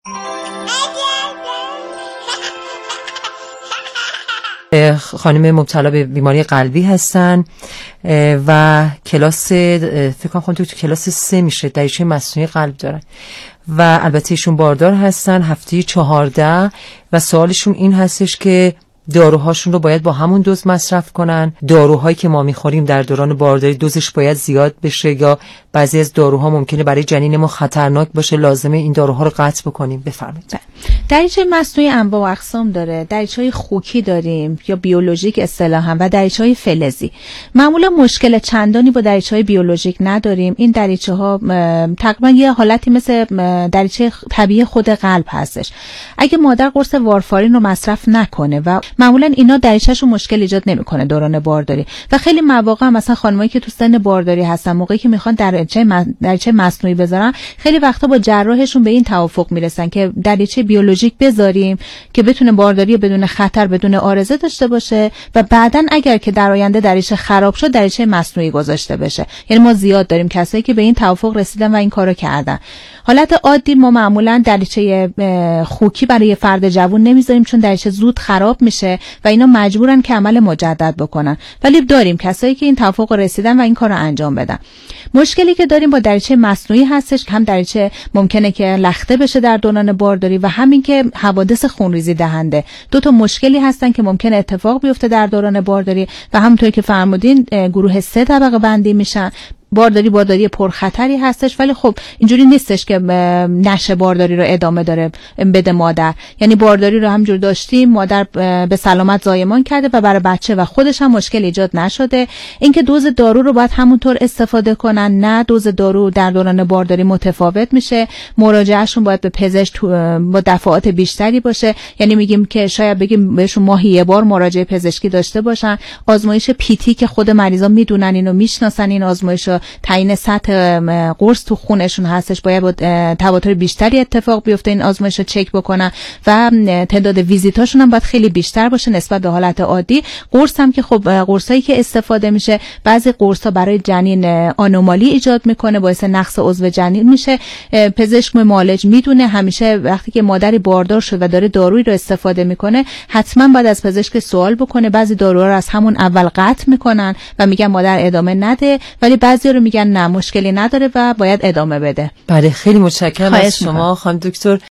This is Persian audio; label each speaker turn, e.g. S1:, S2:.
S1: خانم مبتلا به بیماری قلبی هستن و کلاس فکر کنم تو کلاس 3 میشه، دریچه مصنوعی قلب دارن و البته ایشون باردار هستن، هفته 14 و سوالشون این هستش که داروهاشون رو باید با همون دوز مصرف کنن، داروهایی که ما میخوریم در دوران بارداری دوزش باید زیاد بشه یا بعضی از داروها ممکنه برای جنین ما خطرناک باشه، لازمه این داروها رو قطع بکنیم؟ بفرمایید.
S2: دریچه مصنوعی انواع و اقسام داره. دریچه‌های خوکی داریم یا بیولوژیک اصطلاحاً و دریچه‌های فلزی. معمولا مشکل چندانی با دریچه‌های بیولوژیک نداریم. این دریچه‌ها تقریبا یه حالتی مثل دریچه طبیعی خود قلب هستش. اگه مادر قرص وارفارین رو مصرف نکنه و معمولا اینا دریچه‌شون مشکل ایجاد نمی‌کنه دوران بارداری و خیلی مواقع مثلا خانمایی که تو سن بارداری هستن موقعی که میخوان دریچه مصنوعی بذارن خیلی وقتا با جراحشون به این توافق میرسن که دریچه بیولوژیک بذاریم که بتونه بارداری بدون خطر بدون عارضه داشته باشه و بعدن اگر که در آینده دریچه خراب شد دریچه مصنوعی گذاشته بشه. یعنی ما زیاد داریم کسایی که به این توافق رسیدن و این کارو کردن. حالت عادی ما معمولا دریچه خوکی برای فرد جوان نمیذاریم چون دریچه زود خراب میشه و اینا مجبورن که عمل مجدد بکنن، ولی داریم کسایی که این توافق رسیدن و این کارو انجام بدن. مشکلی که داریم با دریچه مصنوعی هستش که هم دریچه ممکنه که لخته بشه در دوران بارداری و همین که حوادث خونریزی دهنده. دو تا مشکلی هستن که ممکنه اتفاق بیفته در دوران بارداری و همونطور که فرمودین گروه 3 طبقه بندی میشن. بارداری پرخطری هستش، ولی خب اینجوری نیستش که نشه بارداری رو ادامه داره بده مادر. یعنی بارداری رو همجور داشتیم، مادر به سلامت زایمان کرده و برای بچه و خودش هم مشکل ایجاد نشده. اینکه دوز دارو رو باید همونطور استفاده کنن، نه دوز دارو در دوران بارداری متفاوت میشه. مراجعهشون باید به پزشک با دفعات بیشتری باشه. یعنی میگیم که شاید بگیم بهشون ماهی یه بار مراجعه پزشکی داشته باشن. آزمایش پیتی که خود مریضا میدونن اینو میشناسن، این آزمایش تعیین سطح قرص تو خونشون هستش، باید با تواتر بیشتری اتفاق بیفته این آزمایش رو چک بکنن و تعداد ویزیتاشون هم باید خیلی بیشتر باشه نسبت به حالت عادی. قرص هم که خب قرصایی که استفاده میشه بعضی قرصا برای جنین آنومالی ایجاد میکنه، باعث نقص عضو جنین میشه. پزشک معالج میدونه همیشه وقتی که مادری باردار شد و داره دارویی رو استفاده میکنه حتما باید از پزشک سوال بکنه. بعضی داروها رو از همون اول قطع میکنن و میگن مادر ادامه نده، ولی بعضی رو میگن نه مشکلی نداره و باید ادامه بده.
S1: بله خیلی متشکرم از شما خانم دکتر.